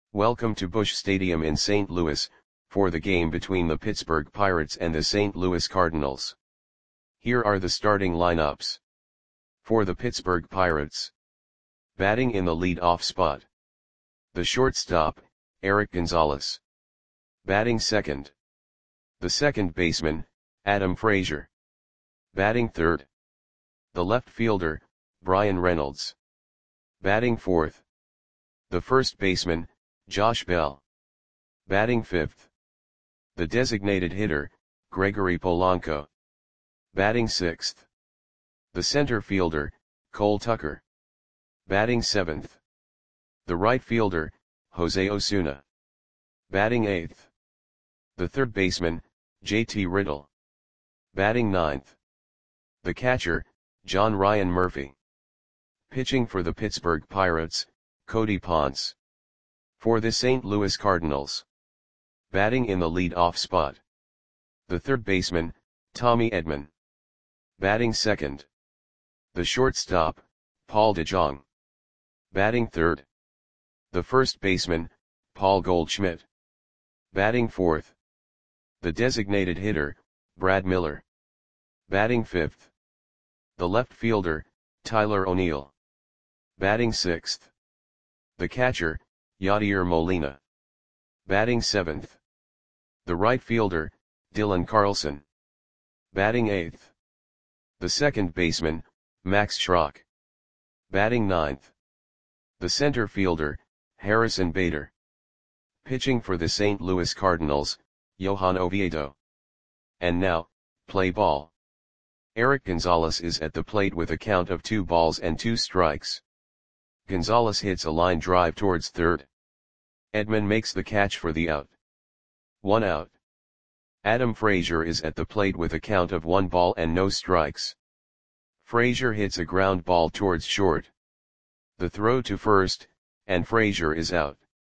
Welcome to Busch Stadium in St. Louis, for the game between the Pittsburgh Pirates and the St. Louis Cardinals. Here are the starting lineups. For the Pittsburgh Pirates. Batting in the lead-off spot. The shortstop, Erik Gonzalez. Batting second. The second baseman, Adam Frazier. Batting third. The left fielder, Bryan Reynolds. Batting fourth. The first baseman, Josh Bell. Batting fifth. The designated hitter, Gregory Polanco. Batting sixth. The center fielder, Cole Tucker. Batting seventh. The right fielder, Jose Osuna. Batting eighth. The third baseman, JT Riddle. Batting ninth. The catcher, John Ryan Murphy. Pitching for the Pittsburgh Pirates, Cody Ponce. For the St. Louis Cardinals. Batting in the lead-off spot. The third baseman, Tommy Edman. Batting second. The shortstop, Paul DeJong. Batting third. The first baseman, Paul Goldschmidt. Batting fourth. The designated hitter, Brad Miller. Batting fifth. The left fielder, Tyler O'Neill. Batting sixth. The catcher, Yadier Molina. Batting seventh. The right fielder, Dylan Carlson. Batting eighth. The second baseman, Max Schrock. Batting ninth. The center fielder, Harrison Bader. Pitching for the St. Louis Cardinals, Johan Oviedo. And now, play ball. Erik Gonzalez is at the plate with a count of 2 balls and 2 strikes. Gonzalez hits a line drive towards third. Edman makes the catch for the out. 1 out. Adam Frazier is at the plate with a count of 1 ball and no strikes. Frazier hits a ground ball towards short. The throw to first, and Frazier is out.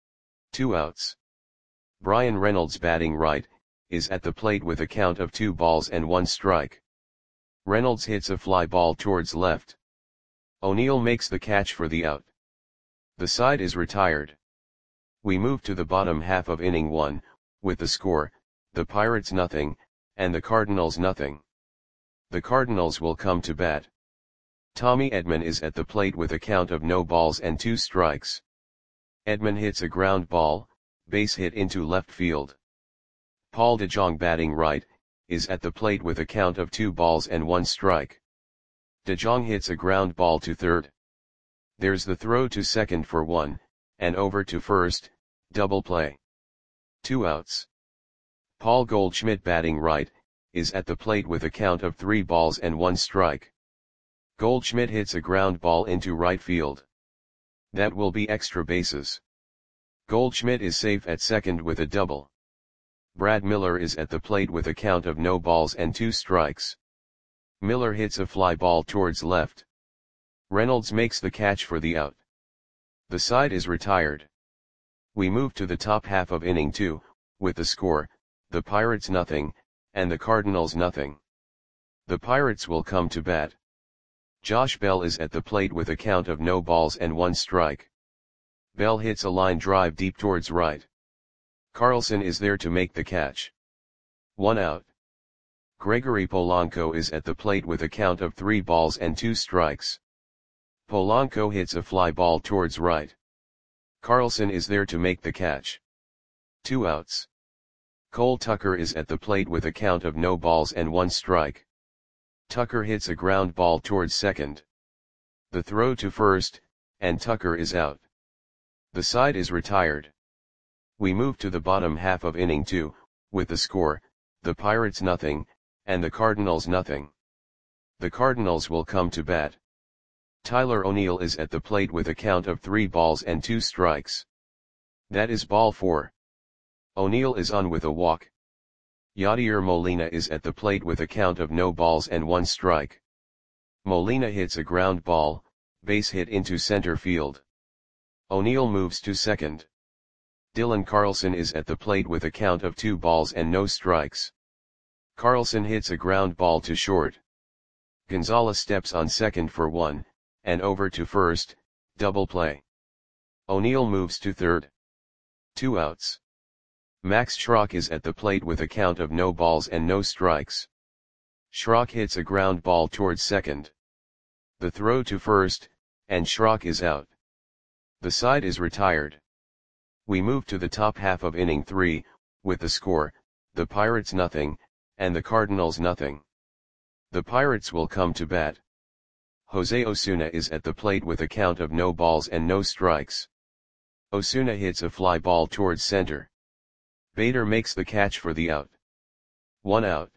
2 outs. Bryan Reynolds, batting right, is at the plate with a count of 2 balls and 1 strike. Reynolds hits a fly ball towards left. O'Neill makes the catch for the out. The side is retired. We move to the bottom half of inning 1, with the score, the Pirates nothing, and the Cardinals nothing. The Cardinals will come to bat. Tommy Edman is at the plate with a count of no balls and 2 strikes. Edman hits a ground ball, base hit into left field. Paul DeJong, batting right, is at the plate with a count of 2 balls and 1 strike. DeJong hits a ground ball to third. There's the throw to second for 1, and over to first, double play. 2 outs. Paul Goldschmidt, batting right, is at the plate with a count of 3 balls and 1 strike. Goldschmidt hits a ground ball into right field. That will be extra bases. Goldschmidt is safe at second with a double. Brad Miller is at the plate with a count of no balls and 2 strikes. Miller hits a fly ball towards left. Reynolds makes the catch for the out. The side is retired. We move to the top half of inning 2, with the score, the Pirates nothing, and the Cardinals nothing. The Pirates will come to bat. Josh Bell is at the plate with a count of no balls and 1 strike. Bell hits a line drive deep towards right. Carlson is there to make the catch. 1 out. Gregory Polanco is at the plate with a count of 3 balls and 2 strikes. Polanco hits a fly ball towards right. Carlson is there to make the catch. 2 outs. Cole Tucker is at the plate with a count of no balls and 1 strike. Tucker hits a ground ball towards second. The throw to first, and Tucker is out. The side is retired. We move to the bottom half of inning 2, with the score, the Pirates nothing, and the Cardinals nothing. The Cardinals will come to bat. Tyler O'Neill is at the plate with a count of 3 balls and 2 strikes. That is ball 4. O'Neill is on with a walk. Yadier Molina is at the plate with a count of no balls and 1 strike. Molina hits a ground ball, base hit into center field. O'Neill moves to second. Dylan Carlson is at the plate with a count of 2 balls and no strikes. Carlson hits a ground ball to short. Gonzalez steps on second for 1, and over to first, double play. O'Neill moves to third. 2 outs. Max Schrock is at the plate with a count of no balls and no strikes. Schrock hits a ground ball towards second. The throw to first, and Schrock is out. The side is retired. We move to the top half of inning 3, with the score, the Pirates nothing, and the Cardinals nothing. The Pirates will come to bat. Jose Osuna is at the plate with a count of no balls and no strikes. Osuna hits a fly ball towards center. Bader makes the catch for the out. 1 out.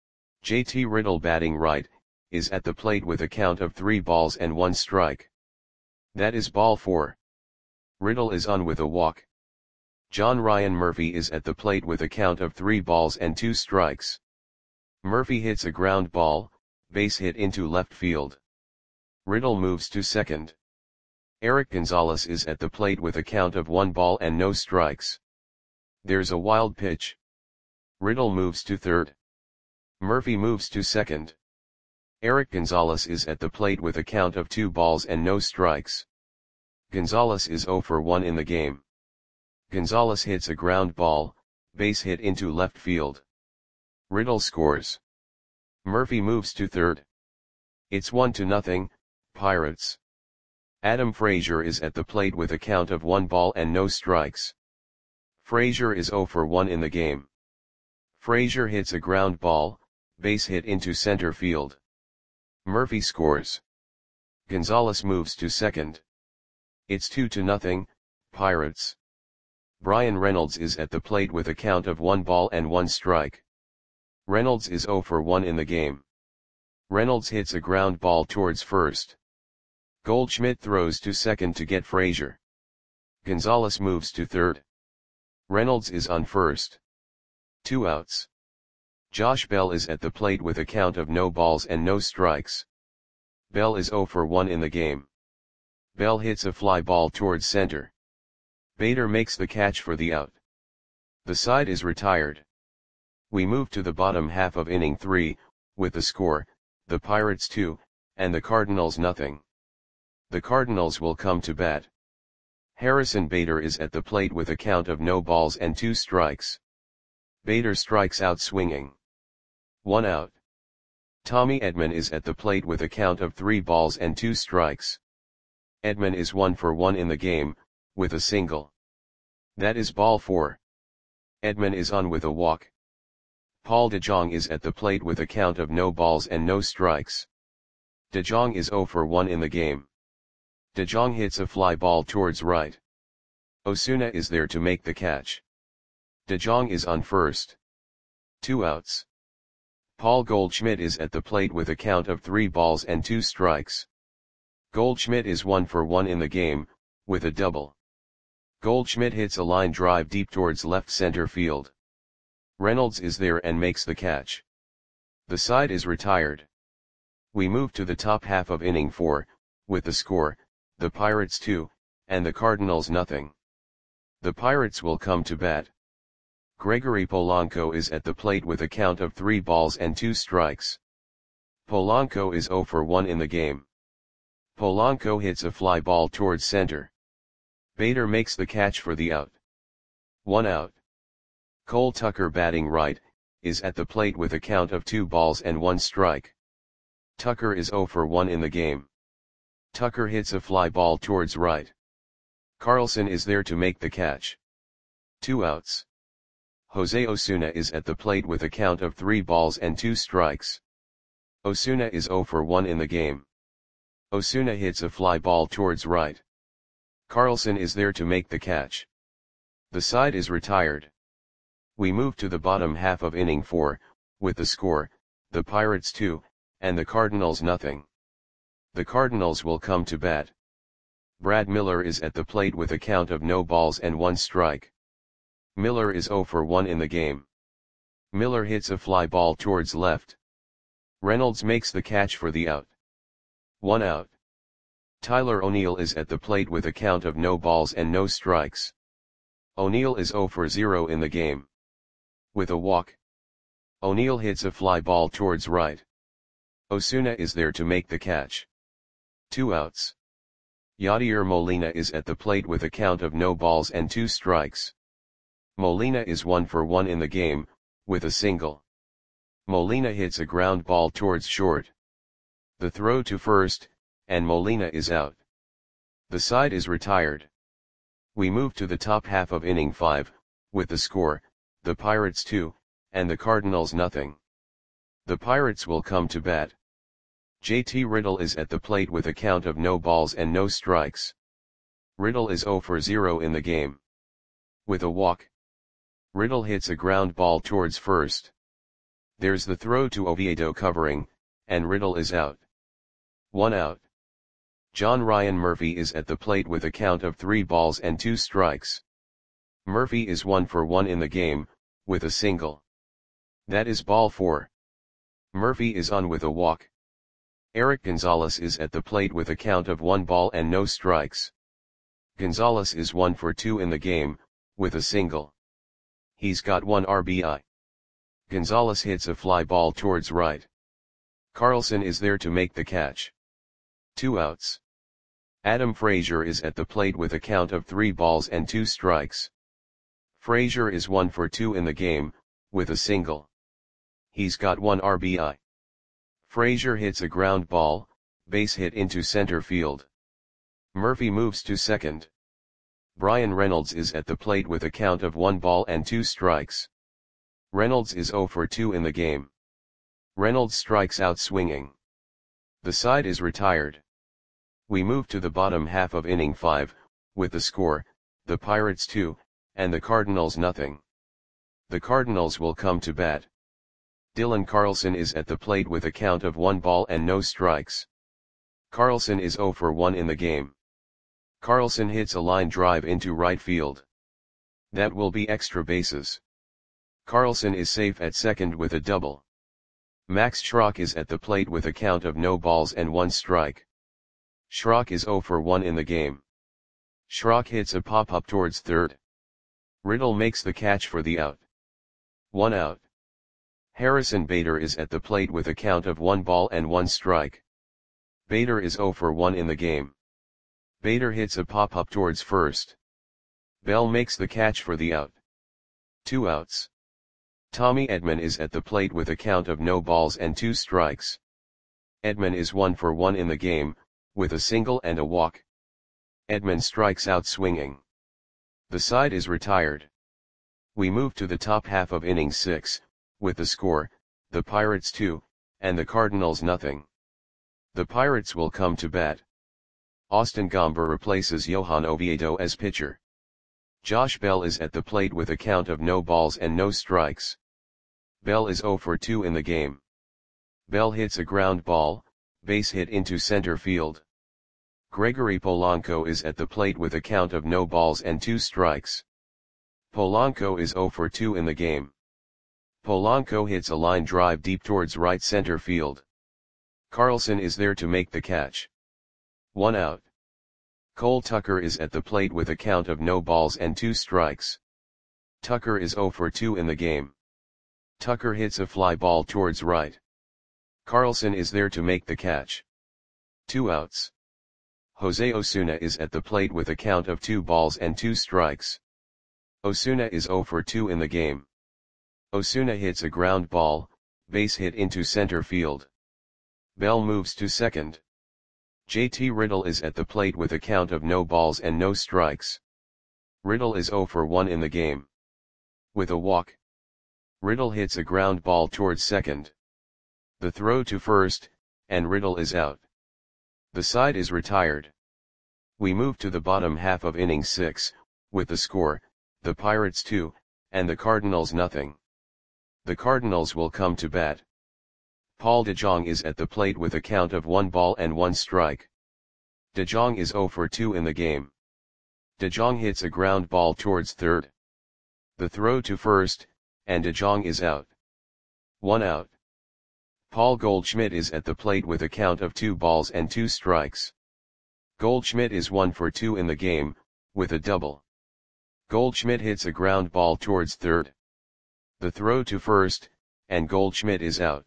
JT Riddle, batting right, is at the plate with a count of 3 balls and 1 strike. That is ball 4. Riddle is on with a walk. John Ryan Murphy is at the plate with a count of 3 balls and 2 strikes. Murphy hits a ground ball, base hit into left field. Riddle moves to second. Eric Gonzalez is at the plate with a count of 1 ball and no strikes. There's a wild pitch. Riddle moves to third. Murphy moves to second. Eric Gonzalez is at the plate with a count of 2 balls and no strikes. Gonzalez is 0 for 1 in the game. Gonzalez hits a ground ball, base hit into left field. Riddle scores. Murphy moves to third. It's 1-0, Pirates. Adam Frazier is at the plate with a count of 1 ball and no strikes. Frazier is 0 for 1 in the game. Frazier hits a ground ball, base hit into center field. Murphy scores. Gonzalez moves to second. It's 2-0, Pirates. Brian Reynolds is at the plate with a count of 1 ball and 1 strike. Reynolds is 0 for 1 in the game. Reynolds hits a ground ball towards first. Goldschmidt throws to second to get Frazier. Gonzalez moves to third. Reynolds is on first. 2 outs. Josh Bell is at the plate with a count of no balls and no strikes. Bell is 0 for 1 in the game. Bell hits a fly ball towards center. Bader makes the catch for the out. The side is retired. We move to the bottom half of inning 3, with the score, the Pirates 2, and the Cardinals nothing. The Cardinals will come to bat. Harrison Bader is at the plate with a count of no balls and 2 strikes. Bader strikes out swinging. 1 out. Tommy Edman is at the plate with a count of 3 balls and 2 strikes. Edman is 1 for 1 in the game, with a single. That is ball 4. Edman is on with a walk. Paul DeJong is at the plate with a count of no balls and no strikes. DeJong is 0 for 1 in the game. DeJong hits a fly ball towards right. Osuna is there to make the catch. DeJong is on first. 2 outs. Paul Goldschmidt is at the plate with a count of 3 balls and 2 strikes. Goldschmidt is 1 for 1 in the game, with a double. Goldschmidt hits a line drive deep towards left center field. Reynolds is there and makes the catch. The side is retired. We move to the top half of inning 4, with the score, the Pirates 2, and the Cardinals nothing. The Pirates will come to bat. Gregory Polanco is at the plate with a count of 3 balls and 2 strikes. Polanco is 0 for 1 in the game. Polanco hits a fly ball towards center. Bader makes the catch for the out. 1 out. Cole Tucker, batting right, is at the plate with a count of 2 balls and 1 strike. Tucker is 0 for 1 in the game. Tucker hits a fly ball towards right. Carlson is there to make the catch. 2 outs. Jose Osuna is at the plate with a count of 3 balls and 2 strikes. Osuna is 0 for 1 in the game. Osuna hits a fly ball towards right. Carlson is there to make the catch. The side is retired. We move to the bottom half of inning 4, with the score, the Pirates 2, and the Cardinals nothing. The Cardinals will come to bat. Brad Miller is at the plate with a count of no balls and 1 strike. Miller is 0 for 1 in the game. Miller hits a fly ball towards left. Reynolds makes the catch for the out. 1 out. Tyler O'Neill is at the plate with a count of no balls and no strikes. O'Neill is 0 for 0 in the game. With a walk. O'Neill hits a fly ball towards right. Osuna is there to make the catch. 2 outs. Yadier Molina is at the plate with a count of no balls and 2 strikes. Molina is 1 for 1 in the game, with a single. Molina hits a ground ball towards short. The throw to first, and Molina is out. The side is retired. We move to the top half of inning 5, with the score, the Pirates 2, and the Cardinals nothing. The Pirates will come to bat. JT Riddle is at the plate with a count of no balls and no strikes. Riddle is 0 for 0 in the game. With a walk. Riddle hits a ground ball towards first. There's the throw to Oviedo covering, and Riddle is out. 1 out. John Ryan Murphy is at the plate with a count of 3 balls and 2 strikes. Murphy is 1 for 1 in the game, with a single. That is ball 4. Murphy is on with a walk. Eric Gonzalez is at the plate with a count of 1 ball and no strikes. Gonzalez is 1 for 2 in the game, with a single. He's got 1 RBI. Gonzalez hits a fly ball towards right. Carlson is there to make the catch. 2 outs. Adam Frazier is at the plate with a count of 3 balls and 2 strikes. Frazier is 1 for 2 in the game, with a single. He's got 1 RBI. Frazier hits a ground ball, base hit into center field. Murphy moves to second. Brian Reynolds is at the plate with a count of 1 ball and 2 strikes. Reynolds is 0 for 2 in the game. Reynolds strikes out swinging. The side is retired. We move to the bottom half of inning 5, with the score, the Pirates 2, and the Cardinals nothing. The Cardinals will come to bat. Dylan Carlson is at the plate with a count of 1 ball and no strikes. Carlson is 0 for 1 in the game. Carlson hits a line drive into right field. That will be extra bases. Carlson is safe at second with a double. Max Schrock is at the plate with a count of no balls and 1 strike. Schrock is 0 for 1 in the game. Schrock hits a pop-up towards third. Riddle makes the catch for the out. 1 out. Harrison Bader is at the plate with a count of 1 ball and 1 strike. Bader is 0 for 1 in the game. Bader hits a pop-up towards first. Bell makes the catch for the out. 2 outs. Tommy Edman is at the plate with a count of no balls and 2 strikes. Edman is 1 for 1 in the game, with a single and a walk. Edman strikes out swinging. The side is retired. We move to the top half of inning 6, with the score, the Pirates 2, and the Cardinals nothing. The Pirates will come to bat. Austin Gomber replaces Johan Oviedo as pitcher. Josh Bell is at the plate with a count of no balls and no strikes. Bell is 0 for 2 in the game. Bell hits a ground ball, base hit into center field. Gregory Polanco is at the plate with a count of no balls and 2 strikes. Polanco is 0 for 2 in the game. Polanco hits a line drive deep towards right center field. Carlson is there to make the catch. 1 out. Cole Tucker is at the plate with a count of no balls and 2 strikes. Tucker is 0 for 2 in the game. Tucker hits a fly ball towards right. Carlson is there to make the catch. 2 outs. Jose Osuna is at the plate with a count of 2 balls and 2 strikes. Osuna is 0 for 2 in the game. Osuna hits a ground ball, base hit into center field. Bell moves to second. JT Riddle is at the plate with a count of no balls and no strikes. Riddle is 0 for 1 in the game. With a walk. Riddle hits a ground ball towards second. The throw to first, and Riddle is out. The side is retired. We move to the bottom half of inning 6, with the score, the Pirates 2, and the Cardinals nothing. The Cardinals will come to bat. Paul DeJong is at the plate with a count of 1 ball and 1 strike. DeJong is 0 for 2 in the game. DeJong hits a ground ball towards third. The throw to first, and DeJong is out. 1 out. Paul Goldschmidt is at the plate with a count of 2 balls and 2 strikes. Goldschmidt is 1 for 2 in the game, with a double. Goldschmidt hits a ground ball towards third. The throw to first, and Goldschmidt is out.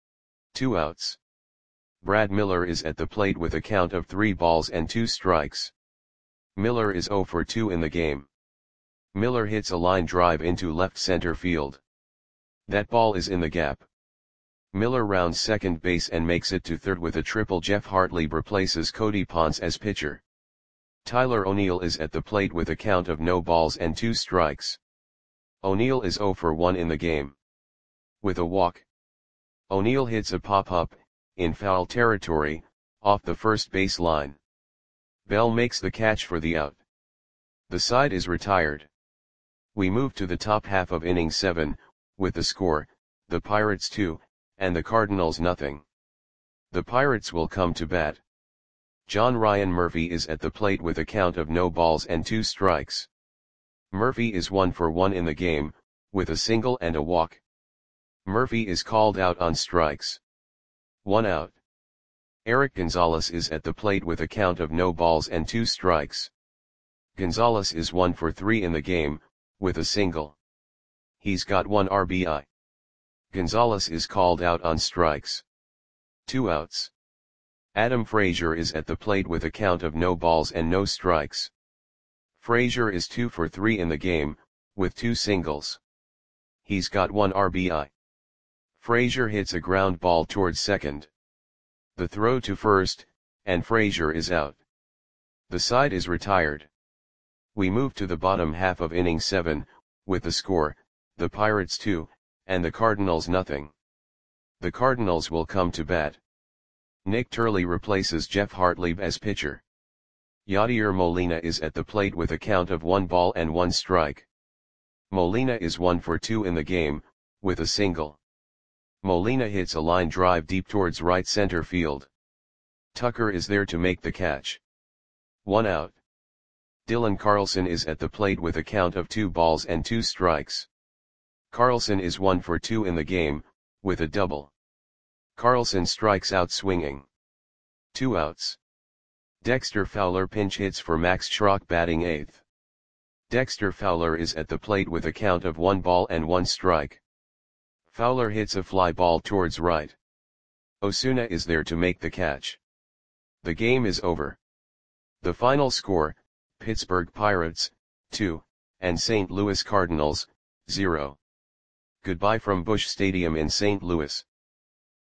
2 outs. Brad Miller is at the plate with a count of 3 balls and 2 strikes. Miller is 0 for 2 in the game. Miller hits a line drive into left center field. That ball is in the gap. Miller rounds second base and makes it to third with a triple. Jeff Hartlieb replaces Cody Ponce as pitcher. Tyler O'Neill is at the plate with a count of no balls and 2 strikes. O'Neill is 0 for 1 in the game. With a walk. O'Neill hits a pop-up, in foul territory, off the first base line. Bell makes the catch for the out. The side is retired. We move to the top half of inning 7, with the score, the Pirates 2, and the Cardinals nothing. The Pirates will come to bat. John Ryan Murphy is at the plate with a count of no balls and 2 strikes. Murphy is 1 for 1 in the game, with a single and a walk. Murphy is called out on strikes. 1 out. Eric Gonzalez is at the plate with a count of no balls and 2 strikes. Gonzalez is 1 for 3 in the game, with a single. He's got 1 RBI. Gonzalez is called out on strikes. 2 outs. Adam Frazier is at the plate with a count of no balls and no strikes. Frazier is 2 for 3 in the game, with 2 singles. He's got 1 RBI. Frazier hits a ground ball towards second. The throw to first, and Frazier is out. The side is retired. We move to the bottom half of inning 7, with the score, the Pirates 2, and the Cardinals nothing. The Cardinals will come to bat. Nick Turley replaces Jeff Hartlieb as pitcher. Yadier Molina is at the plate with a count of 1 ball and 1 strike. Molina is 1 for 2 in the game, with a single. Molina hits a line drive deep towards right center field. Tucker is there to make the catch. 1 out. Dylan Carlson is at the plate with a count of 2 balls and 2 strikes. Carlson is 1 for 2 in the game, with a double. Carlson strikes out swinging. 2 outs. Dexter Fowler pinch hits for Max Schrock batting 8th. Dexter Fowler is at the plate with a count of 1 ball and 1 strike. Fowler hits a fly ball towards right. Osuna is there to make the catch. The game is over. The final score, Pittsburgh Pirates, 2, and St. Louis Cardinals, 0. Goodbye from Busch Stadium in St. Louis.